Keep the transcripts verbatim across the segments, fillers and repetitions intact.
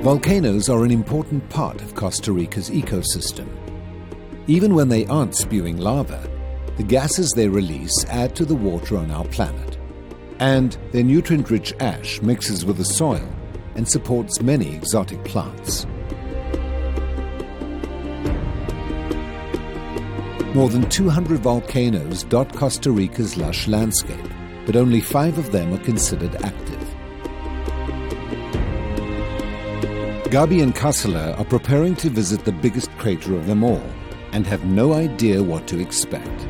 Volcanoes are an important part of Costa Rica's ecosystem. Even when they aren't spewing lava, the gases they release add to the water on our planet. And their nutrient-rich ash mixes with the soil and supports many exotic plants. More than two hundred volcanoes dot Costa Rica's lush landscape, but only five of them are considered active. Gabi and Casala are preparing to visit the biggest crater of them all and have no idea what to expect.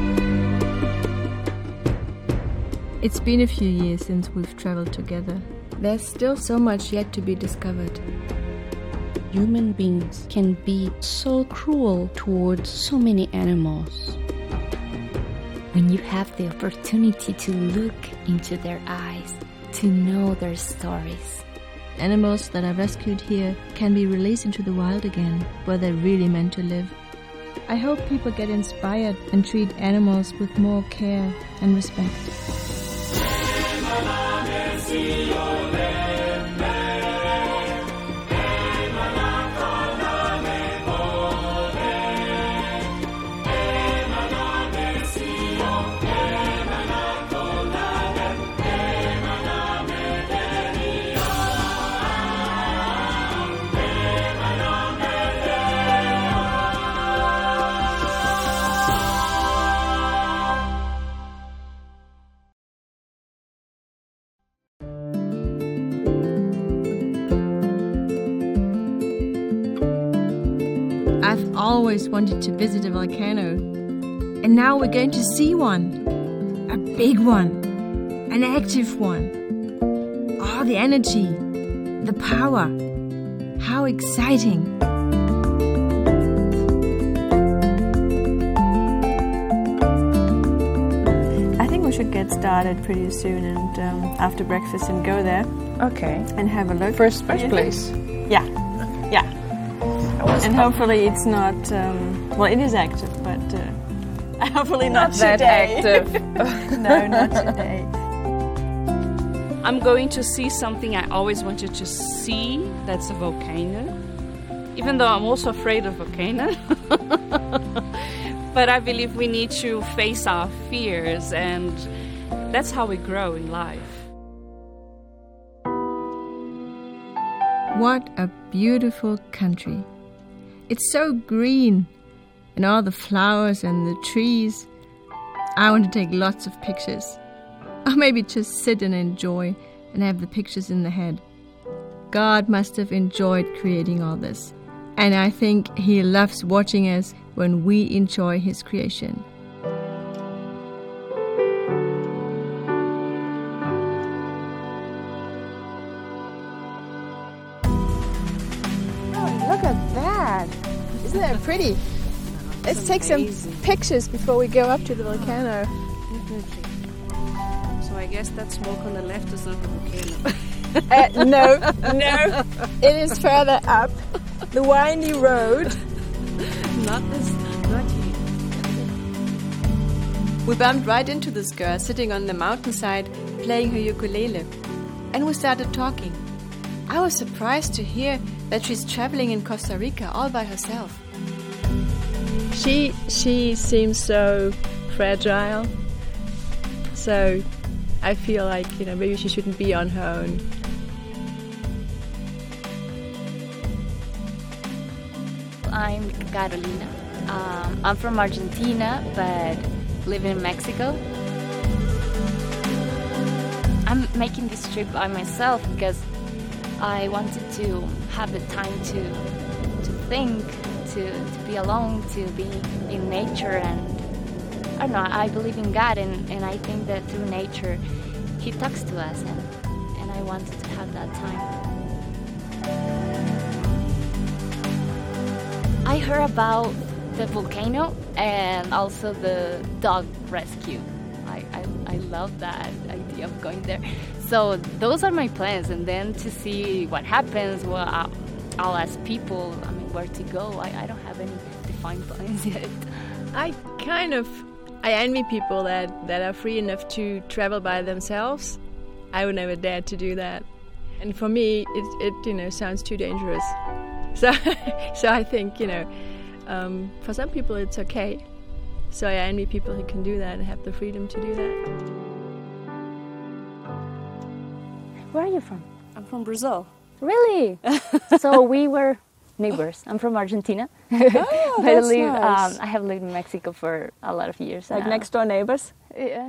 It's been a few years since we've traveled together. There's still so much yet to be discovered. Human beings can be so cruel towards so many animals. When you have the opportunity to look into their eyes, to know their stories. Animals that are rescued here can be released into the wild again, where they're really meant to live. I hope people get inspired and treat animals with more care and respect. I've always wanted to visit a volcano, and now we're going to see one. A big one, an active one. Oh, the energy, the power. How exciting. I think we should get started pretty soon and um, after breakfast and go there. Okay. And have a look. First, first place. Yeah, yeah. And hopefully it's not, um, well, it is active, but uh, hopefully not, not that today. active. No, not today. I'm going to see something I always wanted to see, that's a volcano. Even though I'm also afraid of volcanoes. But I believe we need to face our fears, and that's how we grow in life. What a beautiful country. It's so green, and all the flowers and the trees. I want to take lots of pictures. Or maybe just sit and enjoy and have the pictures in the head. God must have enjoyed creating all this. And I think He loves watching us when we enjoy His creation. Look at that! Isn't that pretty? Let's take some pictures before we go up to the volcano. So I guess that smoke on the left is not the volcano. Uh, no, no, it is further up the windy road. Not this, not here. We bumped right into this girl sitting on the mountainside playing her ukulele. And we started talking. I was surprised to hear that she's traveling in Costa Rica all by herself. She she seems so fragile. So I feel like, you know, maybe she shouldn't be on her own. I'm Carolina. Um, I'm from Argentina, but live in Mexico. I'm making this trip by myself because I wanted to have the time to to think, to, to be alone, to be in nature, and I don't know, I believe in God, and, and I think that through nature He talks to us, and, and I wanted to have that time. I heard about the volcano and also the dog rescue. I, I, I love that idea of going there. So those are my plans, and then to see what happens, well, I'll, I'll ask people, I mean, where to go. I, I don't have any defined plans yet. I kind of, I envy people that, that are free enough to travel by themselves. I would never dare to do that. And for me, it, it you know sounds too dangerous. So, so I think you know, um, for some people it's okay. So I envy people who can do that and have the freedom to do that. Where are you from? I'm from Brazil. Really? So we were neighbors. I'm from Argentina. Oh, but that's I, live, nice. um, I have lived in Mexico for a lot of years. Like now. next door neighbors. Yeah.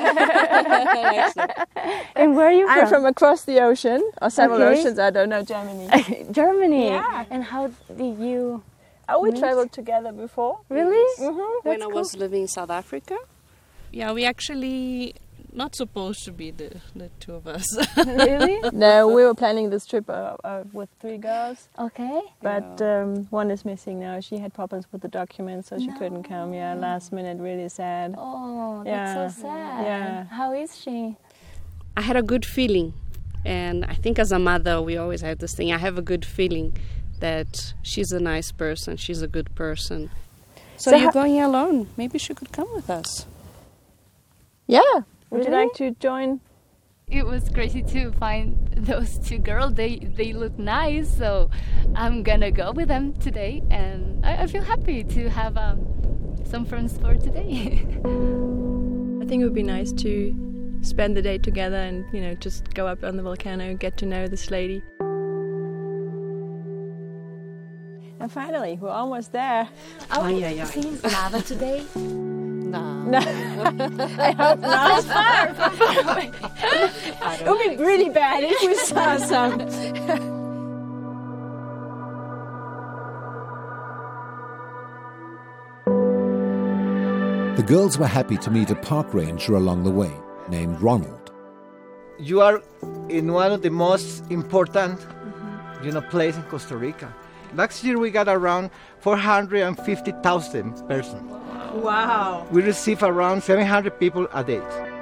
And where are you from? I'm from across the ocean, or several Okay. oceans. I don't know, Germany. Germany. Yeah. And how did you? Oh, we Meet? traveled together before. Really? Mm-hmm. When I was living in South Africa. Yeah, we actually not supposed to be the, the two of us. Really? No, we were planning this trip uh, uh, with three girls, Okay. but um, one is missing now. She had problems with the documents, so she No. couldn't come. Yeah, last minute, really sad. Oh, that's Yeah. so sad. Yeah. How is she? I had a good feeling, and I think as a mother we always have this thing. I have a good feeling that she's a nice person, she's a good person. So, So you're ho- going alone. Maybe she could come with us. Yeah. Would you Really? like to join? It was crazy to find those two girls. They they look nice, so I'm gonna go with them today, and I, I feel happy to have um, some friends for today. I think it would be nice to spend the day together and you know just go up on the volcano, get to know this lady. And finally, we're almost there. Oh, Ay, ay, ay. seeing lava today? No. No, I hope not. It would be really bad if we saw some. The girls were happy to meet a park ranger along the way named Ronald. You are in one of the most important, you know, place in Costa Rica. Last year we got around four hundred fifty thousand persons. Wow. We receive around seven hundred people a day.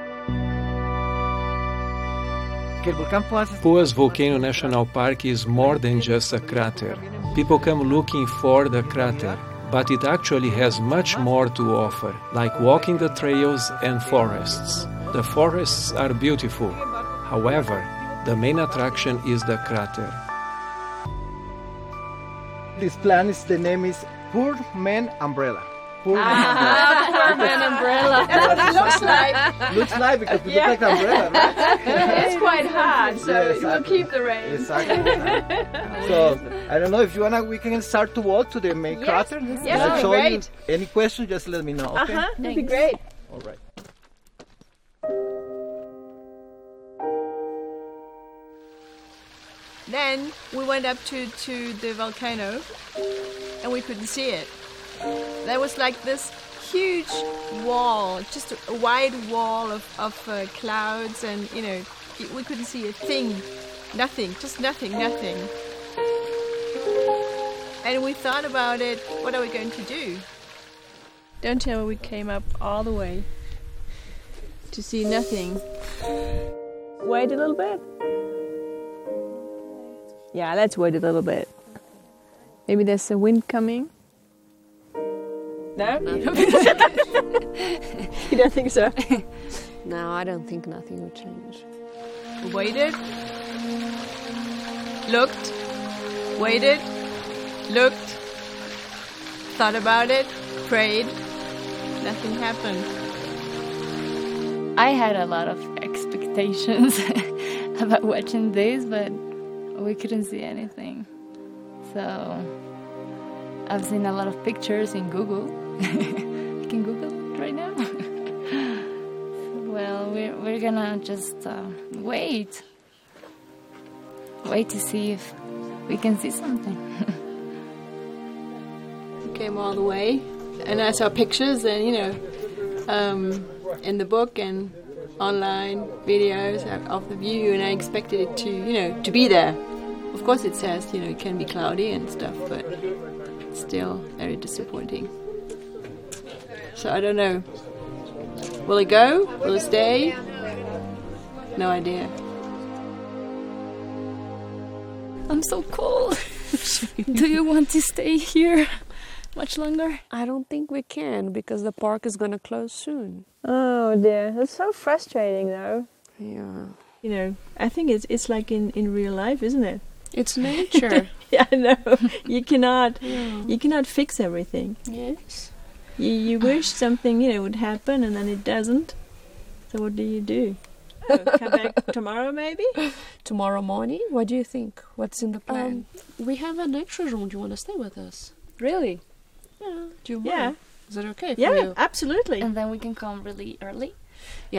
Poás Volcano National Park is more than just a crater. People come looking for the crater, but it actually has much more to offer, like walking the trails and forests. The forests are beautiful. However, the main attraction is the crater. This plant is, the name is Poor Man Umbrella. Poor Ah, poor man umbrella. That's what it looks like. Man. Looks like because it Yeah. looks like umbrella, right? It's quite hard, so Yeah, it will exactly. keep the rain. Exactly. So I don't know if you wanna. We can start to walk to the main Yes, crater. yes, I'll that'd be show great. you. Any questions? Just let me know. Okay. Uh-huh, that'd be great. All right. Then we went up to, to the volcano and we couldn't see it. There was like this huge wall, just a, a wide wall of, of uh, clouds, and you know, y- we couldn't see a thing, nothing, just nothing, nothing. And we thought about it, what are we going to do? Don't tell me we came up all the way to see nothing. Wait a little bit. Yeah, let's wait a little bit. Maybe there's a wind coming. No? You don't think so? No, I don't think nothing will change. We waited, looked, waited, looked, thought about it, prayed, nothing happened. I had a lot of expectations about watching this, but we couldn't see anything. So I've seen a lot of pictures in Google. I can Google it right now. Well, we're, we're gonna just uh, wait. Wait to see if we can see something. We came all the way, and I saw pictures, and you know, um, in the book and online videos of the view, and I expected it to, you know, to be there. Of course, it says, you know, it can be cloudy and stuff, but it's still very disappointing. So I don't know. Will it go? Will it stay? No idea. I'm so cold. Do you want to stay here much longer? I don't think we can because the park is going to close soon. Oh dear, that's so frustrating though. Yeah. You know, I think it's it's like in, in real life, isn't it? It's nature. Yeah, I know. You cannot Yeah. you cannot fix everything. Yes. You you wish something, you know, would happen and then it doesn't. So what do you do? Oh, come back tomorrow maybe? Tomorrow morning, what do you think? What's in the plan? Um, we have an extra room. Do you want to stay with us? Really? Yeah. Do you mind? Yeah. Is that okay for Yeah, you? absolutely. And then we can come really early. Yeah.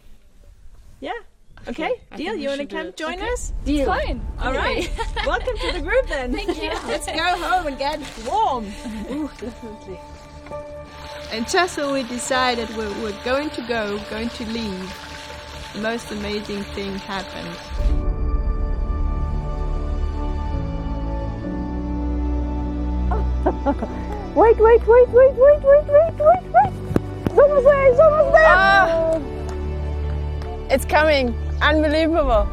Okay, I deal. think we You want to should do come it. join Okay. us? Deal. Fine. All right. Welcome to the group then. Thank you. Let's go home and get warm. Ooh, definitely. And just when we decided we're, we're going to go, going to leave, the most amazing thing happened. Wait, wait, wait, wait, wait, wait, wait, wait, wait. It's almost there, it's almost there. Ah, it's coming. Unbelievable.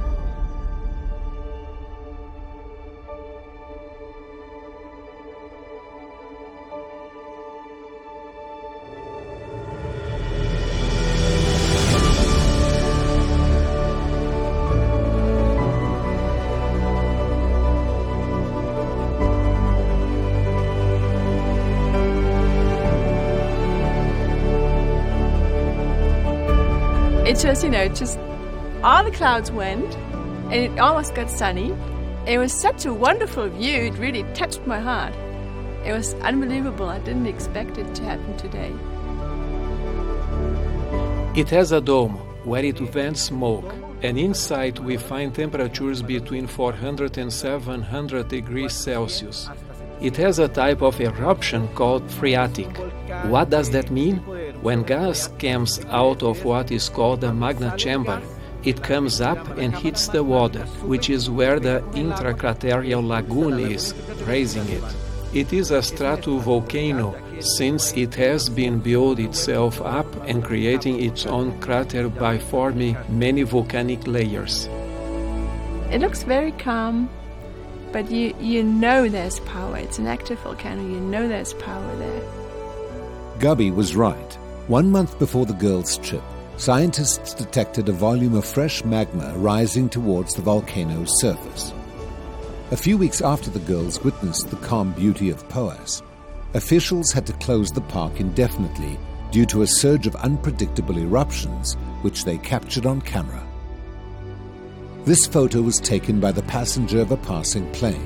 It just, you know, just all the clouds went and it almost got sunny. It was such a wonderful view. It really touched my heart. It was unbelievable. I didn't expect it to happen today. It has a dome where it vents smoke, and inside we find temperatures between four hundred and seven hundred degrees Celsius. It has a type of eruption called phreatic. What does that mean? When gas comes out of what is called the magna chamber, it comes up and hits the water, which is where the intracraterial lagoon is, raising it. It is a stratovolcano, since it has been built itself up and creating its own crater by forming many volcanic layers. It looks very calm, but you, you know there's power. It's an active volcano. You know there's power there. Gubby was right. One month before the girls' trip, scientists detected a volume of fresh magma rising towards the volcano's surface. A few weeks after the girls witnessed the calm beauty of Poas, officials had to close the park indefinitely due to a surge of unpredictable eruptions, which they captured on camera. This photo was taken by the passenger of a passing plane.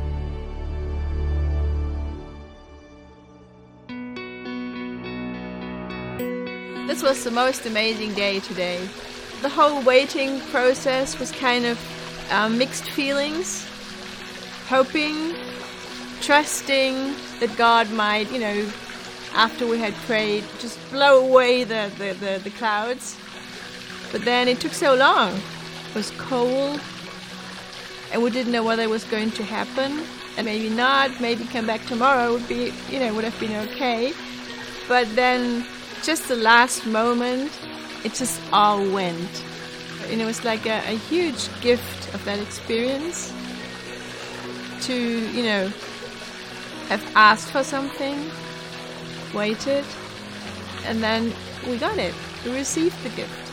This was the most amazing day today. The whole waiting process was kind of um, mixed feelings. Hoping, trusting that God might, you know, after we had prayed, just blow away the, the, the, the clouds. But then it took so long. It was cold, and we didn't know whether it was going to happen. And maybe not, maybe come back tomorrow would be, you know, would have been okay. But then, just the last moment, it just all went. And it was like a, a huge gift of that experience. To, you know, have asked for something, waited, and then we got it. We received the gift.